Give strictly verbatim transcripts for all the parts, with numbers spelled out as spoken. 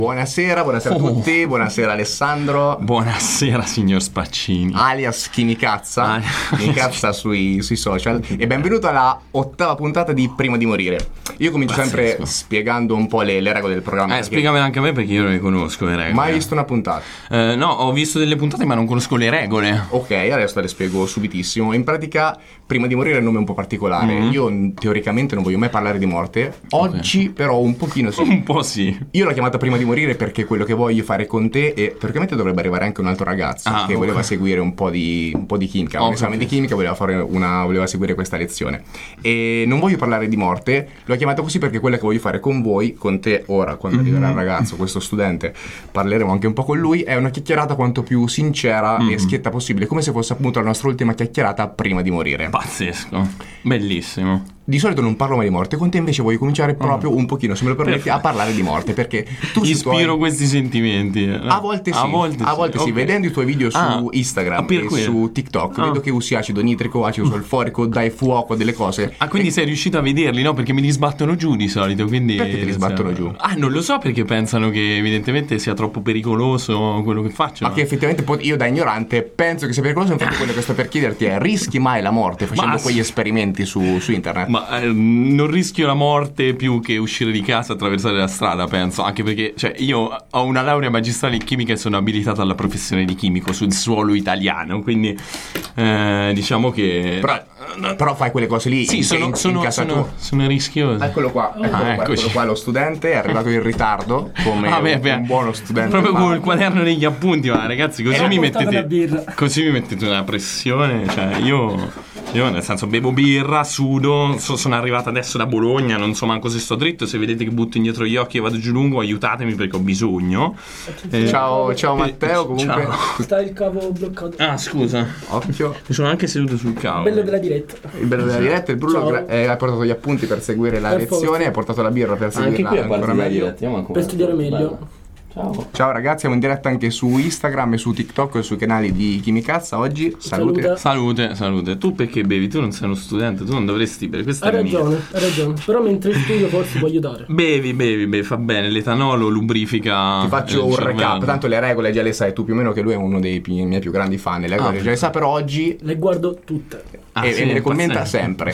Buonasera, buonasera oh. a tutti, buonasera Alessandro. Buonasera signor Spaccini. Alias Chimicazza, ah. Chimicazza sui, sui social. E benvenuto alla ottava puntata di Prima di morire. Io comincio Pazzesco. sempre spiegando un po' le, le regole del programma. Eh, perché... spiegamele anche a me perché io non le conosco le regole. Mai visto una puntata? Eh, no, ho visto delle puntate ma non conosco le regole. Ok, adesso te le spiego subitissimo. In pratica, Prima di morire è un nome un po' particolare. Mm-hmm. Io teoricamente non voglio mai parlare di morte. Oggi okay. però un pochino sì. Un po' sì. Io l'ho chiamata Prima di morire perché quello che voglio fare con te, e teoricamente dovrebbe arrivare anche un altro ragazzo ah, che okay. voleva seguire un po' di un po' di chimica, un okay. esame di chimica, voleva fare una voleva seguire questa lezione. E non voglio parlare di morte, l'ho chiamata così perché quella che voglio fare con voi, con te ora, quando mm-hmm. arriverà il ragazzo, questo studente, parleremo anche un po' con lui, è una chiacchierata quanto più sincera mm-hmm. e schietta possibile, come se fosse appunto la nostra ultima chiacchierata prima di morire. Pazzesco, bellissimo. Di solito non parlo mai di morte, con te invece voglio cominciare proprio un pochino, se me lo permetti, a parlare di morte, perché tu ispiro tuoi... questi sentimenti. A volte sì, a volte, a volte sì. sì. Okay. Vedendo i tuoi video su ah, Instagram e quello. su TikTok, ah. vedo che usi acido nitrico, acido solforico, dai fuoco, delle cose. Ah, quindi e... sei riuscito a vederli, no? Perché mi li sbattono giù di solito, quindi... Perché ti li sbattono giù? Ah, non lo so, perché pensano che evidentemente sia troppo pericoloso quello che faccio. Ma no? Che effettivamente io da ignorante penso che sia pericoloso, infatti quello che sto per chiederti è: rischi mai la morte facendo Ma... quegli esperimenti su, su internet? Ma... Eh, non rischio la morte più che uscire di casa e attraversare la strada, penso, anche perché cioè, io ho una laurea magistrale in chimica e sono abilitato alla professione di chimico sul suolo italiano, quindi eh, diciamo che però, però fai quelle cose lì sì, in, sono, in, sono, in casa sono, sono rischioso. Eccolo qua, eccolo, ah, qua eccolo qua lo studente è arrivato in ritardo come ah, beh, beh, un buono studente proprio con il quaderno degli appunti, ma ragazzi così mi mettete così mi mettete una pressione, cioè io io nel senso bevo birra, sudo, so, sono arrivato adesso da Bologna, non so manco se sto dritto, se vedete che butto indietro gli occhi e vado giù lungo aiutatemi perché ho bisogno. Eh, ciao, ciao Matteo, comunque ciao. Sta il cavo bloccato. Ah scusa, occhio, mi sono anche seduto sul cavo. Il bello della diretta. Il bello della diretta, il Bruno gra- eh, ha portato gli appunti per seguire la per lezione, forza. Ha portato la birra per seguirla anche qui ancora meglio per studiare meglio. Bello. Ciao. Ciao ragazzi, siamo in diretta anche su Instagram e su TikTok e sui canali di Chimicazza oggi. Salute. Salute, salute. Tu perché bevi? Tu non sei uno studente, tu non dovresti bere. Questa hai è ragione, mia. hai ragione. Però mentre studio forse può aiutare. Bevi, bevi, bevi, fa bene. L'etanolo lubrifica. Ti faccio un cervello. recap. Tanto le regole già le sai tu più o meno, che lui è uno dei pi- miei più grandi fan. Le regole ah, già le sa, però oggi le guardo tutte. Ah, e, sì, e me le commenta sempre.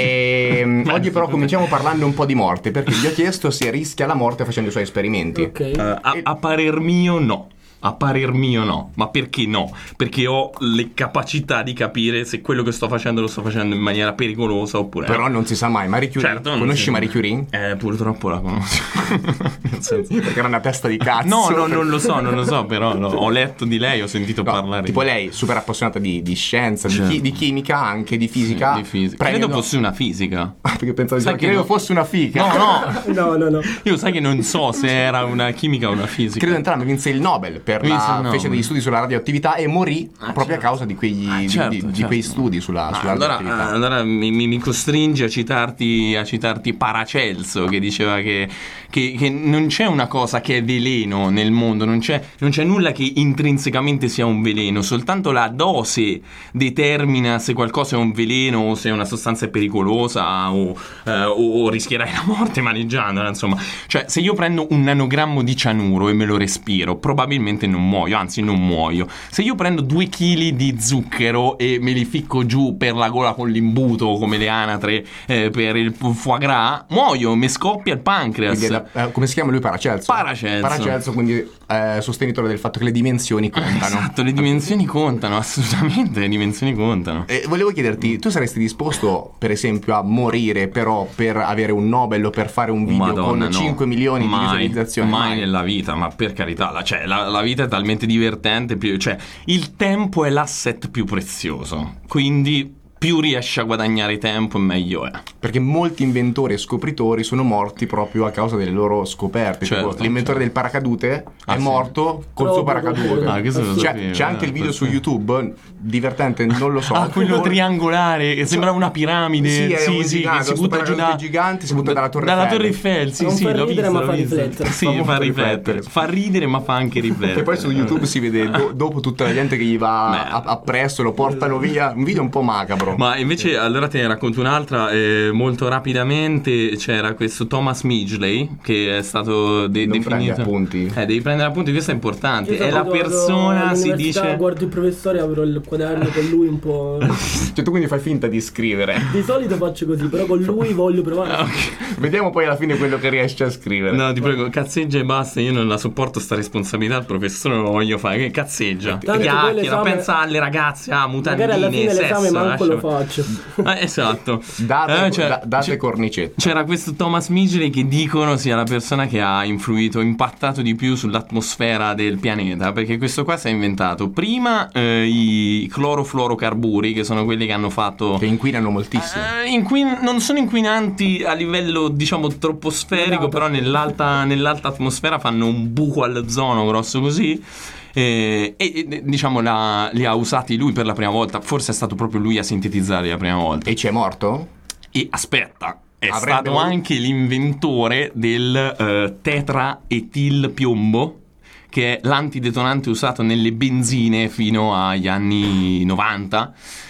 E oggi però cominciamo parlando un po' di morte, perché gli ho chiesto se rischia la morte facendo i suoi esperimenti. Ok. Uh, a, a parer mio no. A parer mio no. Ma perché no? Perché ho le capacità di capire se quello che sto facendo lo sto facendo in maniera pericolosa oppure però no. non si sa mai. Marie Curie, certo, conosci Marie Curie? Eh, purtroppo la conosco. Nel senso, perché era una testa di cazzo. No, no, non lo so, non lo so, però no, ho letto di lei, ho sentito no, parlare. Tipo lei, super appassionata di, di scienza, certo. di, chi, di chimica, anche di fisica. Sì, di fisica. Credo no. fosse una fisica. Perché pensavo sai che credo no. fosse una figa. No, no. no, no, no. Io sai che non so se era una chimica o una fisica. Credo entrambi vinse il Nobel per la no. fece degli studi sulla radioattività e morì ah, proprio certo. a causa di quegli ah, certo, di, di, certo. di quei studi sulla, ah, sulla allora, radioattività. Allora mi, mi costringe a citarti a citarti Paracelso, che diceva che, che, che non c'è una cosa che è veleno nel mondo, non c'è, non c'è nulla che intrinsecamente sia un veleno, soltanto la dose determina se qualcosa è un veleno o se una sostanza è pericolosa o, eh, o, o rischierai la morte maneggiandola, insomma. Cioè, se io prendo un nanogrammo di cianuro e me lo respiro, probabilmente non muoio, anzi non muoio. Se io prendo due chili di zucchero e me li ficco giù per la gola con l'imbuto come le anatre eh, per il foie gras, muoio, mi scoppia il pancreas. La, eh, come si chiama lui? Paracelso. Paracelso. Paracelso, quindi eh, sostenitore del fatto che le dimensioni contano. Esatto, le dimensioni contano, assolutamente, le dimensioni contano. E volevo chiederti, tu saresti disposto per esempio a morire però per avere un Nobel o per fare un video Madonna, con cinque no. milioni mai, di visualizzazioni? Mai, mai nella vita, ma per carità, la, cioè, la, la vita è talmente divertente, più, cioè il tempo è l'asset più prezioso, quindi più riesci a guadagnare tempo meglio è. Perché molti inventori e scopritori sono morti proprio a causa delle loro scoperte. Certo, tipo, l'inventore certo. del paracadute ah, è sì. morto col no, suo paracadute. Ah, c'è, c'è, c'è anche il video su YouTube divertente, non lo so. Ah, quello triangolare che sembra una piramide. Sì, è sì, un sì, gigante, si butta giù da gigante, si butta dalla Torre dalla Eiffel. Torre Eiffel, sì, non sì, fa l'ho ridere, visto, ma l'ho fa visto. riflettere. Sì, fa, fa riflettere. Fa ridere, ma fa anche riflettere. E poi su YouTube si vede do, dopo tutta la gente che gli va appresso, lo portano via. Un video un po' macabro. ecco. Ma invece allora te ne racconto un'altra eh, molto rapidamente. C'era questo Thomas Midgley che è stato de- non definito appunti. Eh, devi prendere appunti, questo è importante. Io È la vado persona, si all'università, dice. guardo il professore, apro il quaderno con lui un po'. Cioè tu quindi fai finta di scrivere. Di solito faccio così, però con lui voglio provare. Okay. Vediamo poi alla fine quello che riesci a scrivere. No, ti prego, cazzeggia e basta. Io non la sopporto sta responsabilità. Il professore non lo voglio fare. Che cazzeggia? Tanto poi Chiacchiera, l'esame- pensa alle ragazze, a mutandine, Magari alla fine sesso, l'esame manco lo lascia- faccio. Ah, esatto. Date, Eh, cioè, da- date c'è- cornicette. C'era questo Thomas Midgley che dicono sia la persona che ha influito, impattato di più sull'atmosfera del pianeta, perché questo qua si è inventato prima eh, i clorofluorocarburi, che sono quelli che hanno fatto Che inquinano moltissimo. Eh, inquin- non sono inquinanti a livello diciamo troposferico, però nell'alta, nell'alta atmosfera fanno un buco all'ozono grosso così. Eh, e, e diciamo la- li ha usati lui per la prima volta. Forse è stato proprio lui a sintetizzarli la prima volta. E ci è morto? E aspetta, è Avrebbe stato voluto- anche l'inventore del eh, tetraetilpiombo, che è l'antidetonante usato nelle benzine fino agli anni novanta,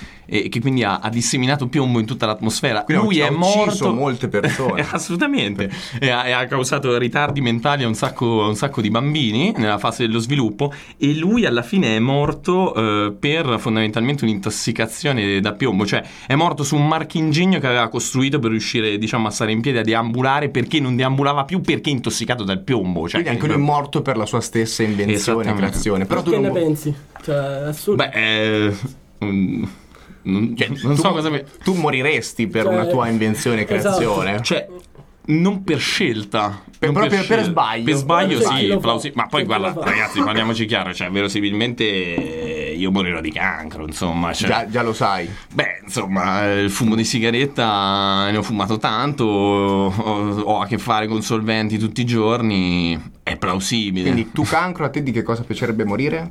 e che quindi ha, ha disseminato piombo in tutta l'atmosfera. Quindi Lui ha è ucciso morto molte persone. assolutamente, e ha, e ha causato ritardi mentali a un sacco, a un sacco di bambini nella fase dello sviluppo, e lui alla fine è morto eh, per fondamentalmente un'intossicazione da piombo, cioè è morto su un marchingegno che aveva costruito per riuscire diciamo a stare in piedi, a deambulare, perché non deambulava più perché intossicato dal piombo, cioè, Quindi anche lui è morto per la sua stessa invenzione e Esattamente. creazione. Però tu che non ne vu- pensi? Cioè, è assurdo. beh eh, mm, non, cioè, non tu, so cosa mi... tu moriresti per Cioè, una tua invenzione e esatto. creazione. Cioè, non per scelta, Per- non proprio per scelta. sbaglio. Per sbaglio, C'è chi sì, lo fa. plausi- ma poi C'è chi guarda, lo fa. ragazzi, parliamoci chiaro, cioè, verosimilmente eh, io morirò di cancro, insomma. Cioè, Già, già lo sai. beh, insomma, il fumo di sigaretta ne ho fumato tanto, ho, ho a che fare con solventi tutti i giorni, è plausibile. Quindi tu cancro, a te di che cosa piacerebbe morire?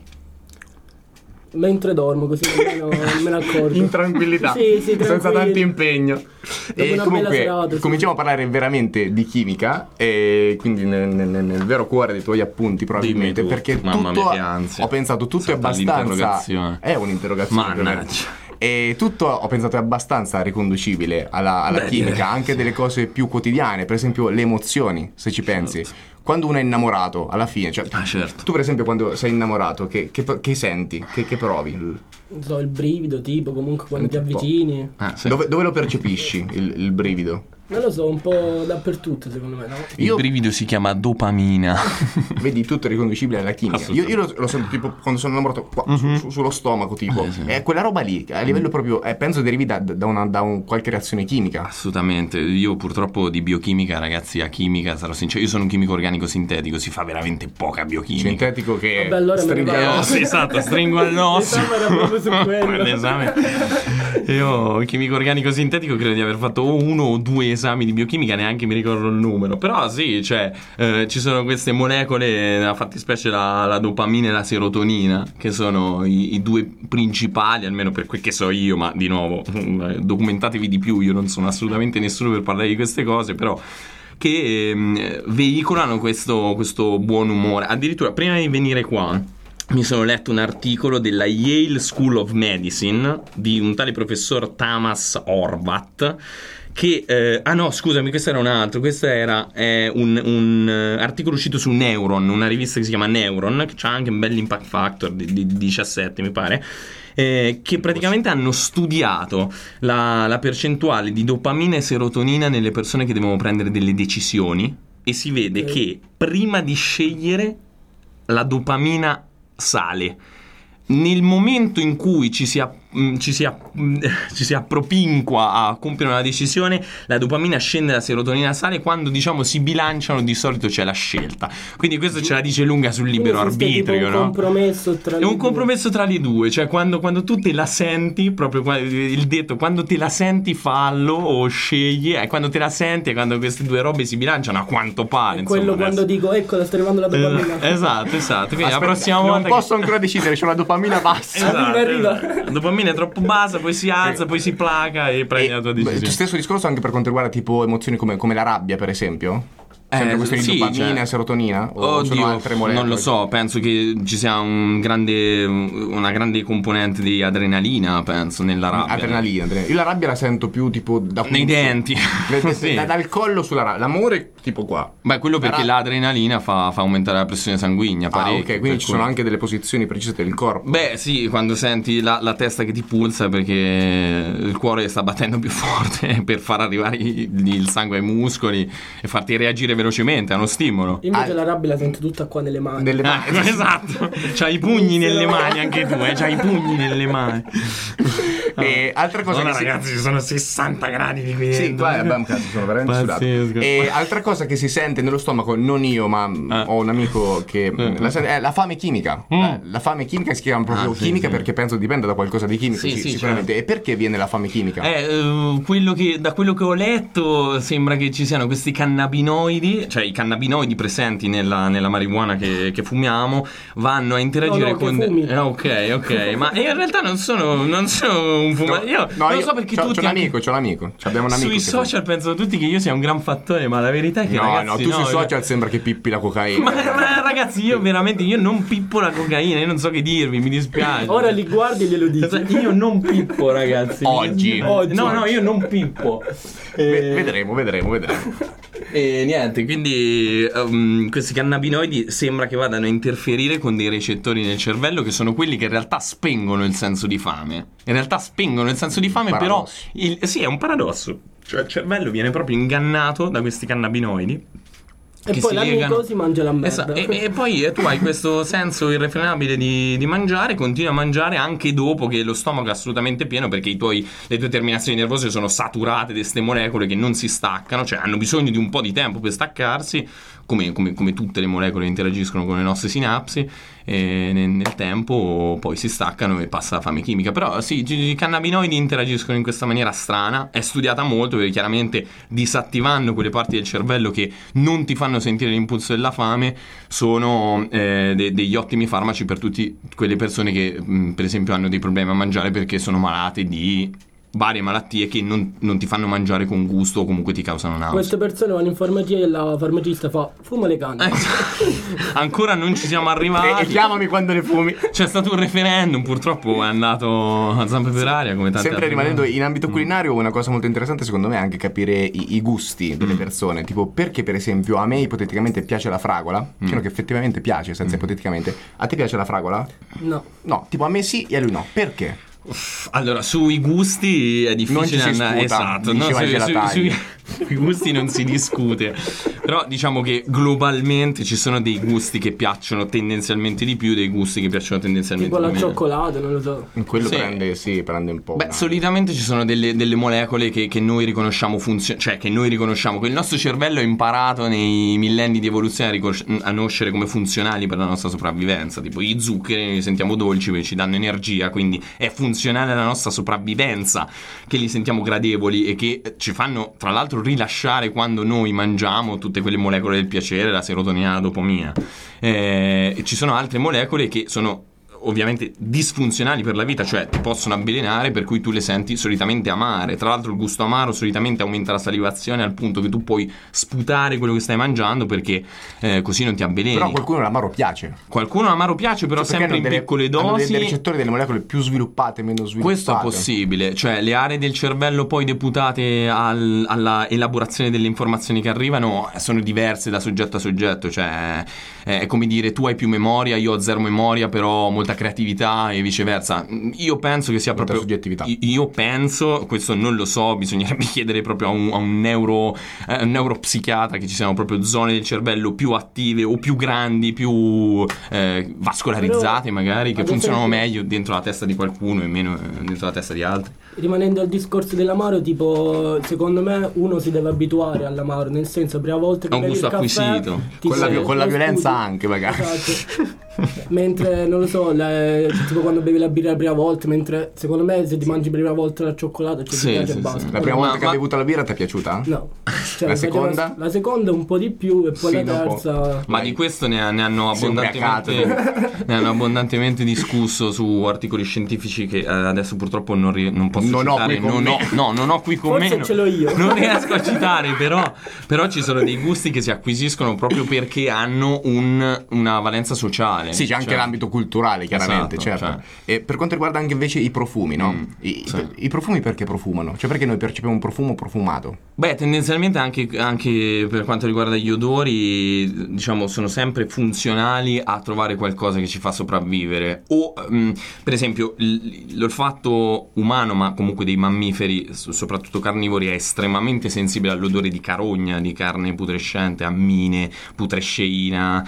Mentre dormo, così almeno me ne accorgo. In tranquillità, Sì, sì, senza tranquillo. tanto impegno. E una bella comunque serata, sì. cominciamo a parlare veramente di chimica, e quindi nel, nel- nel vero cuore dei tuoi appunti probabilmente, Dimmi tu. perché Mamma tutto mia, che ansia. ho pensato tutto è Salta abbastanza l'interrogazione. è un'interrogazione Mannaggia. ovviamente. E tutto ho pensato è abbastanza riconducibile alla, alla Beh, chimica, direi, anche sì. delle cose più quotidiane, per esempio le emozioni, se ci pensi. Quando uno è innamorato, alla fine, cioè, Ah, certo. tu per esempio quando sei innamorato, che, che, che senti? Che, che provi? Non so, il brivido, tipo, comunque quando ti Un po'. avvicini. Ah, sì. Dove, dove lo percepisci il, il brivido? Non lo so, un po' dappertutto, secondo me, no? Il Io- brivido si chiama dopamina. Vedi, tutto è riconducibile alla chimica. Io, io lo, lo sento tipo quando sono innamorato qua, su- su- sullo stomaco, tipo. Eh, sì. È quella roba lì, a livello proprio, eh, penso derivi da, da una, da un, qualche reazione chimica. Assolutamente, io purtroppo di biochimica, ragazzi, a chimica sarò sincero, io sono un chimico organico sintetico, si fa veramente poca biochimica. Sintetico che Vabbè, allora me ne stringa vado. l'osso. Eh, sì, esatto, stringo al nostro. L'esame era proprio su quello. L'esame. Io, il chimico organico sintetico, credo di aver fatto o uno o due esami di biochimica, neanche mi ricordo il numero. Però sì, cioè, eh, ci sono queste molecole, nella fattispecie la, la dopamina e la serotonina, che sono i, i due principali, almeno per quel che so io, ma di nuovo, documentatevi di più, io non sono assolutamente nessuno per parlare di queste cose, però che ehm, veicolano questo, questo buon umore. Addirittura prima di venire qua mi sono letto un articolo della Yale School of Medicine di un tale professor Tamas Horvath che, eh, ah no scusami, questo era un altro, questo era eh, un, un eh, articolo uscito su Neuron, una rivista che si chiama Neuron, che ha anche un bel impact factor di, di diciassette mi pare, eh, che praticamente hanno studiato la, la percentuale di dopamina e serotonina nelle persone che devono prendere delle decisioni, e si vede che prima di scegliere la dopamina sale. Nel momento in cui ci si, app- ci, si app- ci si appropinqua a compiere una decisione, la dopamina scende, la serotonina sale. Quando diciamo si bilanciano, di solito c'è la scelta. Quindi questo ce la dice lunga sul libero Quindi esiste tipo arbitrio, un no? compromesso tra È le un due. compromesso tra le due, cioè quando, quando tu te la senti, proprio qua- il detto, quando te la senti fallo o scegli, è quando te la senti, è quando queste due robe si bilanciano, a quanto pare. È quello insomma, quando adesso. dico, ecco, la sto arrivando la dopamina. Eh, esatto, esatto. Quindi Aspetta, la prossima non volta posso che... ancora decidere, c'ho la dopamina bassa. Esatto, Arriva, esatto. arriva. La dopamina è troppo bassa, poi si alza, Eh. poi si placa e prendi E, la tua beh, decisione. stesso discorso anche per quanto riguarda tipo emozioni come, come la rabbia, per esempio. Sempre Eh, questione sì, di dopamina cioè- e serotonina? O Oddio, sono altre molecole? non lo so, penso che ci sia un grande, una grande componente di adrenalina, penso, nella rabbia. Adrenalina, adrenalina. Io la rabbia la sento più tipo da Nei pulso. denti. Sì. Da- dal collo sulla rabbia. L'amore tipo qua. Beh, quello La perché ra- l'adrenalina fa, fa aumentare la pressione sanguigna Ah, parecchio. ok, quindi per ci cui- sono anche delle posizioni precise del corpo. Beh, sì, quando senti la, la testa che ti pulsa perché il cuore sta battendo più forte per far arrivare il, il sangue ai muscoli e farti reagire velocemente a uno stimolo. Invece Ah. la rabbia la sento tutta qua nelle mani. Nelle Ah, mani. esatto, c'hai i pugni nelle mani anche tu, eh? C'hai i pugni nelle mani. E altra cosa Allora, che si- ragazzi, ci sono sessanta gradi di qui Sì, dentro. qua, beh, cazzo, sono veramente sudato. Pazzesco. E altra cosa che si sente nello stomaco, non io, ma Ah. ho un amico che la sente- è la fame chimica. La, la fame chimica si chiama proprio Mm. Ah, sì, chimica sì. perché penso dipenda da qualcosa di chimico, Sì, sì, sì, sicuramente. E perché viene la fame chimica? Eh, eh, quello che, da quello che ho letto sembra che ci siano questi cannabinoidi, cioè i cannabinoidi presenti nella, nella marijuana che, che fumiamo, vanno a interagire No, no, che con... fumi. Eh, ok, ok, ma in realtà non sono, non sono un fumatore. Io No, non io- so perché c'ho, tutti... c'ho un anche- amico, c'ho un amico. C'è- Abbiamo un amico Sui che social pensano tutti che io sia un gran fattore, ma la verità è che No, ragazzi, no, tu sui no, social sembra che pippi la cocaina. Ma, ma ragazzi, io veramente io non pippo la cocaina, io non so che dirvi, mi dispiace. Ora li guardi e glielo dici. Io non pippo, ragazzi. Oggi. Oggi. No, no, io non pippo. Ve- Eh, vedremo, vedremo, vedremo. E niente, quindi um, questi cannabinoidi sembra che vadano a interferire con dei recettori nel cervello che sono quelli che in realtà spengono il senso di fame. In realtà spengono il senso di fame, Paradosso. però il, sì, è un paradosso. Cioè il cervello viene proprio ingannato da questi cannabinoidi. E che poi si l'amico legano. si mangia la merda. Esatto. E, e poi eh, tu hai questo senso irrefrenabile di, di mangiare, continui a mangiare anche dopo che lo stomaco è assolutamente pieno, perché i tuoi, le tue terminazioni nervose sono saturate di queste molecole che non si staccano, cioè hanno bisogno di un po' di tempo per staccarsi, come, come, come tutte le molecole interagiscono con le nostre sinapsi, e nel, nel tempo poi si staccano e passa la fame chimica. Però sì, i cannabinoidi interagiscono in questa maniera strana, è studiata molto perché chiaramente disattivando quelle parti del cervello che non ti fanno sentire l'impulso della fame sono eh, de- degli ottimi farmaci per tutte quelle persone che mh, per esempio hanno dei problemi a mangiare perché sono malate di varie malattie che non, non ti fanno mangiare con gusto o comunque ti causano nausea. Queste persone vanno in farmacia e la farmacista fa fuma le canne. Ancora non ci siamo E, arrivati. e chiamami quando le fumi. C'è stato un referendum, purtroppo è andato a zampe per aria come tante Sempre altre rimanendo cose. in ambito culinario, una cosa molto interessante secondo me è anche capire i, i gusti delle persone. Tipo, perché per esempio a me ipoteticamente piace la fragola, che che effettivamente piace, senza ipoteticamente. A te piace la fragola? No. No, tipo a me sì e a lui no. Perché? Allora, sui gusti è difficile Non ci si andare. sputa, Esatto, diceva no, il sui, sui, gelataio. sui- sui gusti non si discute. Però diciamo che globalmente ci sono dei gusti che piacciono tendenzialmente di più, dei gusti che piacciono tendenzialmente Tipo di la meno. cioccolata, non lo so. Quello Sì. prende, sì, prende un po'. Beh, una- solitamente ci sono delle, delle molecole che, che noi riconosciamo funzion- cioè che noi riconosciamo, che il nostro cervello ha imparato nei millenni di evoluzione a, ricos- a conoscere come funzionali per la nostra sopravvivenza. Tipo gli zuccheri li sentiamo dolci perché ci danno energia, quindi è funzionale alla nostra sopravvivenza che li sentiamo gradevoli e che ci fanno tra l'altro rilasciare quando noi mangiamo tutte quelle molecole del piacere, la serotonina, la dopamina. Eh, e ci sono altre molecole che sono ovviamente disfunzionali per la vita, cioè ti possono avvelenare, per cui tu le senti solitamente amare. Tra l'altro il gusto amaro solitamente aumenta la salivazione al punto che tu puoi sputare quello che stai mangiando perché eh, così non ti avveleni. Però a qualcuno l'amaro piace. Qualcuno l'amaro piace, però Cioè, perché sempre in hanno delle- piccole hanno dei- dosi. dei recettori delle molecole più sviluppate, meno sviluppate. Questo è possibile, cioè le aree del cervello poi deputate al- alla elaborazione delle informazioni che arrivano sono diverse da soggetto a soggetto, cioè è come dire tu hai più memoria, io ho zero memoria, però ho molta creatività e viceversa. Io penso che sia Molta proprio soggettività. i- Io penso, questo non lo so, bisognerebbe chiedere proprio a un, a un neuro eh, un neuropsichiatra che ci siano proprio zone del cervello più attive o più grandi, più eh, vascolarizzate Però, magari, che ad funzionano esempio- meglio dentro la testa di qualcuno e meno eh, dentro la testa di altri. Rimanendo al discorso dell'amaro, tipo, secondo me uno si deve abituare all'amaro, nel senso, la prima volta che È un bevi gusto il caffè, acquisito. ti Con la sei- vi- con la lo violenza studi. anche, magari. Esatto. Mentre, non lo so, le, tipo quando bevi la birra la prima volta, mentre secondo me se ti mangi per la prima volta la cioccolata, cioè Sì, ti piace sì, e basta. sì. La prima Ma- volta che ma- hai bevuto la birra ti è piaciuta? No. Cioè, La mi piace seconda? La, la seconda un po' di più e poi Sì, la dopo. terza... Ma di questo ne, ne hanno Sei abbondantemente ne hanno abbondantemente discusso su articoli scientifici che eh, adesso purtroppo non, ri- non posso Non ho citare. qui con non me. ho, no, non ho qui con Forse me. ce l'ho io. Non riesco a citare, però, però ci sono dei gusti che si acquisiscono proprio perché hanno un- una valenza sociale. Sì, c'è anche Cioè, l'ambito culturale, chiaramente, Esatto, certo. cioè. E per quanto riguarda anche invece i profumi, no? Mm, I, sì. i profumi perché profumano? Cioè perché noi percepiamo un profumo profumato? Beh, tendenzialmente anche, anche per quanto riguarda gli odori, diciamo, sono sempre funzionali a trovare qualcosa che ci fa sopravvivere. O, mm, per esempio, l- l'olfatto umano, ma comunque dei mammiferi, s- soprattutto carnivori, è estremamente sensibile all'odore di carogna, di carne putrescente, ammine, putresceina,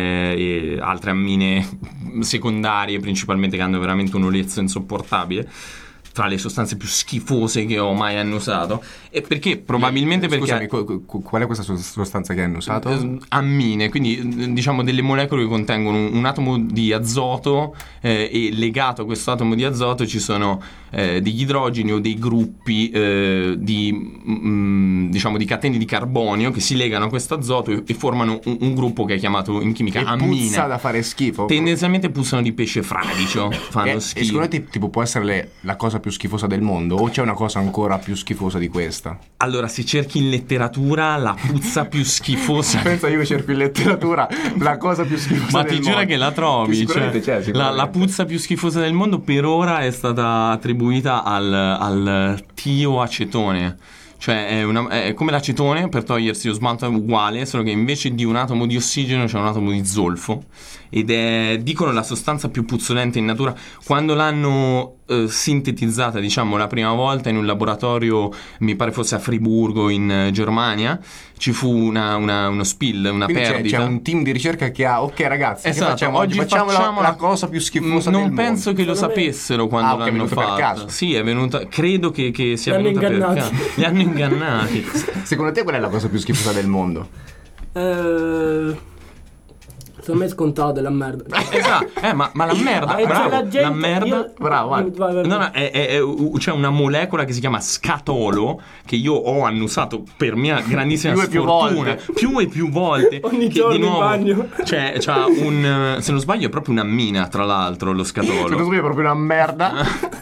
eh, e altre ammine secondarie, principalmente, che hanno veramente un olezzo insopportabile. Tra le sostanze più schifose che ho mai annusato. E perché? Probabilmente perché Scusami, qu- qu- qual è questa sostanza che hanno usato? Eh, ammine, quindi eh, diciamo delle molecole che contengono un, un atomo di azoto, eh, e legato a questo atomo di azoto ci sono eh, degli idrogeni o dei gruppi eh, di mm, diciamo di catene di carbonio che si legano a questo azoto e, e formano un, un gruppo che è chiamato in chimica E ammine. puzza da fare schifo? Tendenzialmente puzzano di pesce fradicio, fanno E, e schifo. secondo te tipo può essere le- la cosa più schifosa del mondo o c'è una cosa ancora più schifosa di questa? Allora, se cerchi in letteratura la puzza più schifosa Pensa io cerco in letteratura la cosa più schifosa Ma del ti mondo. giuro che la trovi, Sicuramente cioè, c'è, la, sicuramente. la puzza più schifosa del mondo per ora è stata attribuita al, al tioacetone. Cioè è, una, è come l'acetone per togliersi lo smalto, è uguale, solo che invece di un atomo di ossigeno c'è un atomo di zolfo. Ed è, dicono, la sostanza più puzzolente in natura. Quando l'hanno eh, sintetizzata, diciamo, la prima volta in un laboratorio, mi pare fosse a Friburgo in eh, Germania, ci fu una, una- uno spill, una Quindi c'è, perdita. c'è un team di ricerca che ha ok ragazzi che Esatto, facciamo oggi? oggi Facciamo, facciamo la, la- la cosa più schifosa non del penso mondo. che lo Secondo me- sapessero quando Ah, ok, è l'hanno venuto per fatto. caso. Sì, è venuta. Credo che, che sia Li hanno venuta per ingannati. caso. Li hanno ingannati. Secondo te qual è la cosa più schifosa del mondo? Eh, secondo me è scontato, è la merda. Esatto, eh, ma, ma la merda, Eh, cioè, bravo, la gente- la merda. io- Bravo, vai. vai, vai, vai. No, no, è, è- è- u- c'è una molecola che si chiama scatolo che io ho annusato per mia grandissima Più e più sfortuna volte. più e più volte. Ogni che giorno di in nuovo, bagno. Cioè, c'ha un, se non sbaglio, è proprio una mina, tra l'altro, lo Secondo scatolo. me è proprio una merda.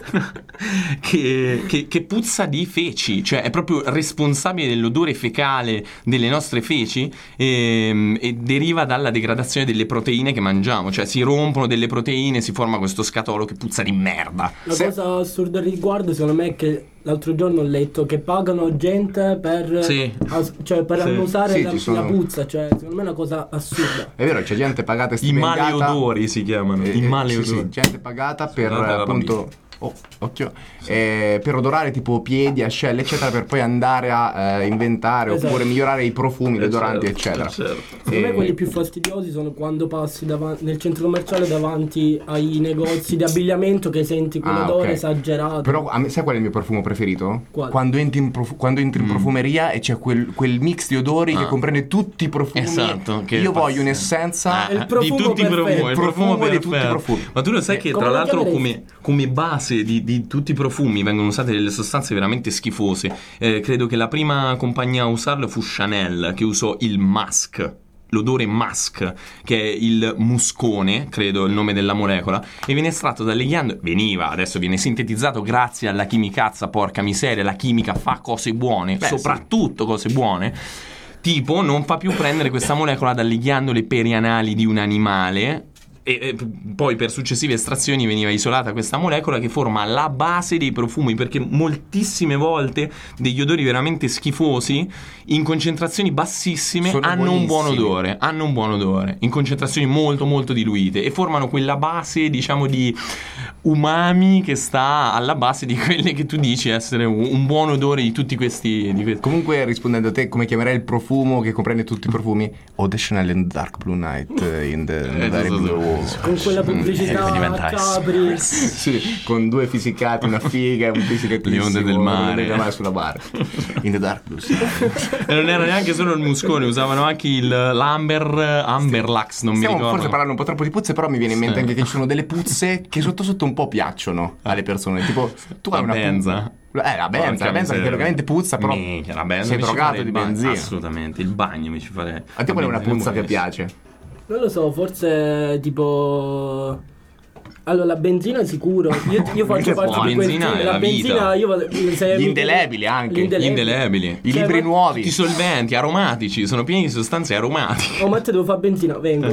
che, che- che puzza di feci, cioè è proprio responsabile dell'odore fecale delle nostre feci, e, e deriva dalla degradazione delle proteine che mangiamo, cioè si rompono delle proteine, si forma questo scatolo che puzza di merda. La Se- cosa assurda al riguardo secondo me è che l'altro giorno ho letto che pagano gente per, Sì. as- cioè per Sì. annusare Sì, la, ci sono- la puzza, cioè secondo me è una cosa assurda. È vero, c'è gente pagata e I mali stipendiata. odori si chiamano, Eh, i mali sì, odori. sì, gente pagata per Guarda la appunto oh, occhio eh, per odorare tipo piedi, ascelle eccetera, per poi andare a eh, inventare Esatto. oppure migliorare i profumi, gli Eh, odoranti certo, eccetera. eh, certo. Secondo me Eh, quelli più fastidiosi sono quando passi davan- nel centro commerciale davanti ai negozi di abbigliamento che senti quell'odore Ah, ok. esagerato. Però a me, sai qual è il mio profumo preferito? Quale? Quando entri in, profu- quando entri in profumeria e c'è quel, quel mix di odori che Ah. comprende tutti i profumi. Esatto, che Io è voglio pazzesco. un'essenza È il di profumo tutti i perfetto. profumi, il Il profumo profumo di tutti i perfetto. profumi. Ma tu lo sai Eh, che come tra lo l'altro chiameresti? come, come base di, di tutti i profumi vengono usate delle sostanze veramente schifose. Eh, credo che la prima compagnia a usarlo fu Chanel, che usò il musk, l'odore musk, che è il muscone, credo il nome della molecola, e viene estratto dalle ghiandole, veniva, adesso viene sintetizzato grazie alla chimicazza, porca miseria, la chimica fa cose buone, Beh, soprattutto cose buone. Tipo, non fa più prendere questa molecola dalle ghiandole perianali di un animale. E e p- poi per successive estrazioni veniva isolata questa molecola che forma la base dei profumi, perché moltissime volte degli odori veramente schifosi in concentrazioni bassissime Sono hanno un buon buonissimi. odore, hanno un buon odore in concentrazioni molto molto diluite e formano quella base, diciamo, di umami che sta alla base di quelle che tu dici essere un, un buon odore di tutti questi, di questi. Comunque, rispondendo a te, come chiamerai il profumo che comprende tutti i profumi? Eau de Chanel in the Dark Blue Night, in the, in the Eh, very so, so, blue. so. Con quella pubblicità come a diventa Capri. Sì, con due fisicati, una figa e un fisicatissimo. Le onde del mare. le onde del mare sulla barra. In the Dark Blue Sky. E non era neanche solo il muscone, usavano anche il l'amber Amberlax, non Stiamo mi ricordo. forse parlando un po' troppo di puzze, però mi viene in mente Sì. anche che ci sono delle puzze che sotto sotto un po' piacciono alle persone. Tipo, tu hai La una benza. puzza. Eh, la benza, Porca la benza che miseria. teoricamente puzza, però Minchia, la benza sei mi ci drogato farei di il bagno. benzina. Assolutamente, il bagno mi ci farei. A te qual è una Benzina puzza che buonissima. piace? Non lo so, forse tipo... Allora, la benzina sicuro. Io, io faccio Che parte buono. di quel Benzina team. è La la vita. benzina, io vado... se- Gli indelebili anche. Gli Gli indelebili. I Cioè, libri ma- nuovi. Tutti i solventi, aromatici, sono pieni di sostanze aromatiche. Oh, ma te devo fare benzina, vengo.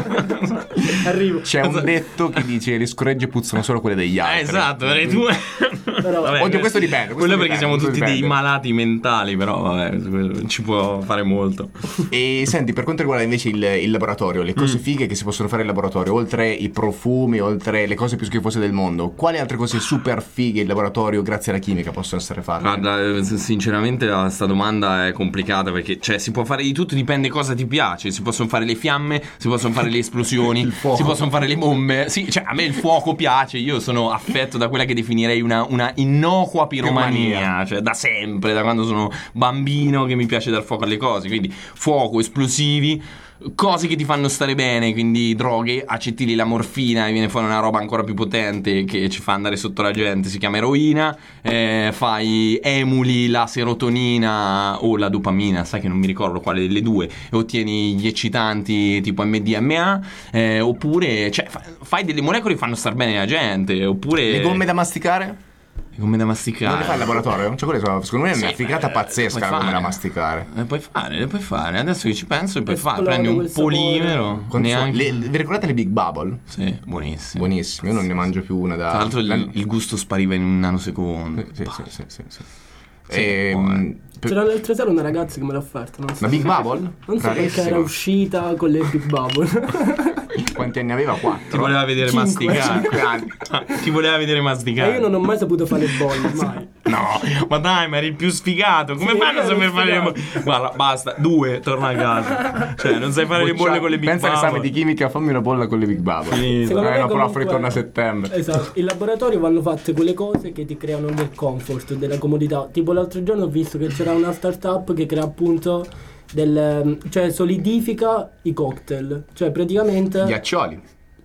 Arrivo. C'è un detto che dice le scoregge puzzano solo quelle degli altri. Eh, esatto, le tue. Però- Vabbè, Oddio, questo dipende, questo quello dipende, perché siamo questo tutti dei dipende. malati mentali, però vabbè, ci può fare molto. E senti, per quanto riguarda invece il, il laboratorio, le cose Mm. fighe che si possono fare in laboratorio, oltre i profumi, oltre le cose più schifose del mondo, quali altre cose super fighe in laboratorio grazie alla chimica possono essere fatte? Guarda, eh, sinceramente questa domanda è complicata perché cioè si può fare di tutto, dipende cosa ti piace. Si possono fare le fiamme, si possono fare le esplosioni, Il fuoco. si possono fare le bombe. Sì, cioè a me il fuoco piace, io sono affetto da quella che definirei una, una innocua piromania, Piromania. cioè da sempre, da quando sono bambino che mi piace dar fuoco alle cose, quindi fuoco, esplosivi, cose che ti fanno stare bene, quindi droghe, accettili la morfina e viene fuori una roba ancora più potente che ci fa andare sotto la gente, si chiama eroina, eh, fai emuli la serotonina o la dopamina, sai che non mi ricordo quale delle due, e ottieni gli eccitanti tipo M D M A, eh, oppure cioè, fa- fai delle molecole che fanno star bene la gente, oppure Le gomme da masticare? le gomme da masticare. Non le fai in laboratorio? Cioè, quelle sono, secondo me è una Sì, figata eh, pazzesca puoi la gomme fare. da masticare. Le puoi fare, le puoi fare. Adesso che ci penso, le puoi fare. Esplode Prendi un quel sapore. polimero. Quanto so- Neanche. le- vi ricordate le Big Bubble? Sì, buonissimo. Buonissime, io non ne mangio più una da... Tra l'altro il, la- il gusto spariva in un nanosecondo. Sì, sì, sì, sì, sì. Sì, Ehm, per- C'era l'altra sera una ragazza che me l'ha offerta. Non so, Una Big Bubble? non so perché Rarissima. era uscita con le Big Bubble. Quanti anni aveva? Ti Quattro? voleva vedere Cinque. masticare. Cinque anni. Ah, Ti voleva vedere E masticare. io non ho mai saputo fare bolle, mai. No, ma dai, ma eri il più sfigato. Come Sì, fanno a io saper ero fare le sfigato. bolle? Guarda, basta, due, torna a casa. Cioè, non sai fare le bolle con le Big Pensa all'esame Bubble. di chimica, fammi una bolla con le Big Bubble. Finito. Secondo Eh, me no, però comunque- ritorna a settembre. Esatto, in laboratorio vanno fatte quelle cose che ti creano del comfort, della comodità. Tipo l'altro giorno ho visto che c'era una startup che crea appunto del... cioè solidifica i cocktail. Cioè praticamente... Ghiaccioli.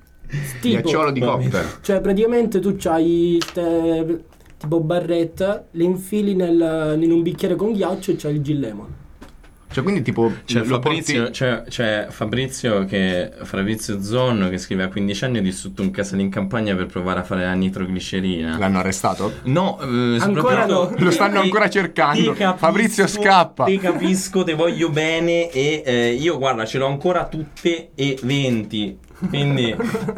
tipo, Ghiacciolo di cocktail. cioè praticamente tu c'hai ste, tipo barrette, le infili nel, in un bicchiere con ghiaccio e c'hai il gin lemon. Cioè, quindi tipo C'è lo Fabrizio, porti- c'è, c'è Fabrizio che Fabrizio Zonno che scrive a quindici anni ho distrutto un casale in campagna per provare a fare la nitroglicerina. L'hanno arrestato? No, eh, Ancora soprattutto- no. Lo stanno Ti- ancora cercando. ti capisco, Fabrizio scappa. Ti capisco, te voglio bene e eh, io guarda ce l'ho ancora tutte e venti. Quindi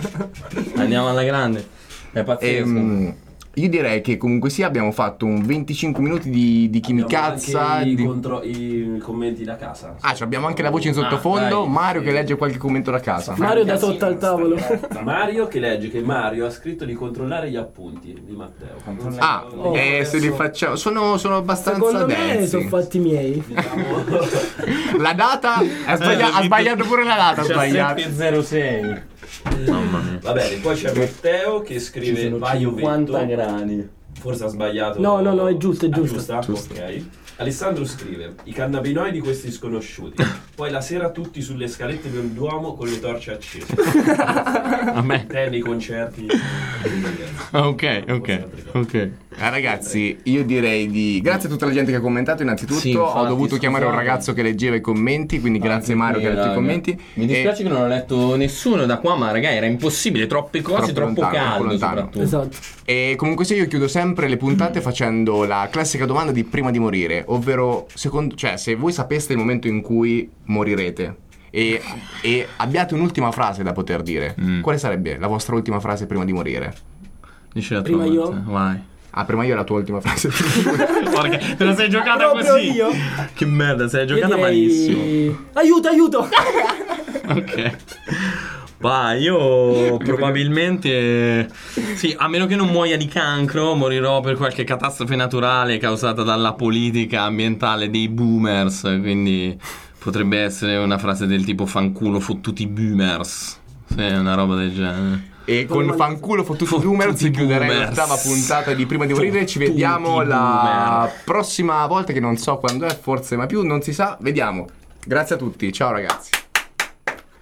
andiamo alla grande. È pazzesco. Ehm, io direi che comunque sì, abbiamo fatto un venticinque minuti di, di chimicazza. Abbiamo anche i, di- contro- i commenti da casa. Ah, cioè abbiamo anche la voce in Ah, sottofondo. dai, Mario sì. che legge qualche commento da casa. Mario da sotto al tavolo. Mario che legge che Mario ha scritto di controllare gli appunti di Matteo. Ah, Oh, eh, se li adesso- facciamo. Sono, sono abbastanza Secondo me densi. sono fatti miei. Diciamo- La data ha sbaglia- ha sbagliato pure la data. Ha sbagliato. zero sei. Mamma mia. Va bene, poi c'è Matteo che scrive vai o vento. grani. Forse ha sbagliato. No, no, no, è giusto, è Ah, giusto. giusta? Ok. Alessandro scrive i cannabinoidi questi sconosciuti. Poi la sera tutti sulle scalette del Duomo con le torce accese. A me. Te nei concerti. Ok, ok, ok. Ah, ragazzi, io direi di. Grazie a tutta la gente che ha commentato. Innanzitutto, Sì, ho infatti, dovuto chiamare un scusate. ragazzi che leggeva i commenti. Quindi, grazie Mario che ha letto i commenti. Mi dispiace E- che non ho letto nessuno da qua, ma raga, era impossibile, troppe cose, Troppo troppo, lontano, troppo caldo lontano. soprattutto. Esatto. E comunque se io chiudo sempre le puntate facendo la classica domanda di prima di morire, ovvero secondo, cioè se voi sapeste il momento in cui morirete e, e abbiate un'ultima frase da poter dire, Mm. quale sarebbe la vostra ultima frase prima di morire? Dici la Prima tua, io? Matteo, vai. Ah, prima io la tua ultima frase. Porca, te la sei giocata Proprio così. io? Che merda, sei Io giocata direi... malissimo. Aiuto, aiuto! Ok. Bah, io probabilmente sì, a meno che non muoia di cancro, morirò per qualche catastrofe naturale causata dalla politica ambientale dei boomers, quindi potrebbe essere una frase del tipo fanculo fottuti boomers. Sì, una roba del genere. E con fanculo fottuti boomer si chiuderà l'ottava puntata di Prima di morire. Ci vediamo la prossima volta, che non so quando è, forse ma più, non si sa. Vediamo. Grazie a tutti, ciao ragazzi.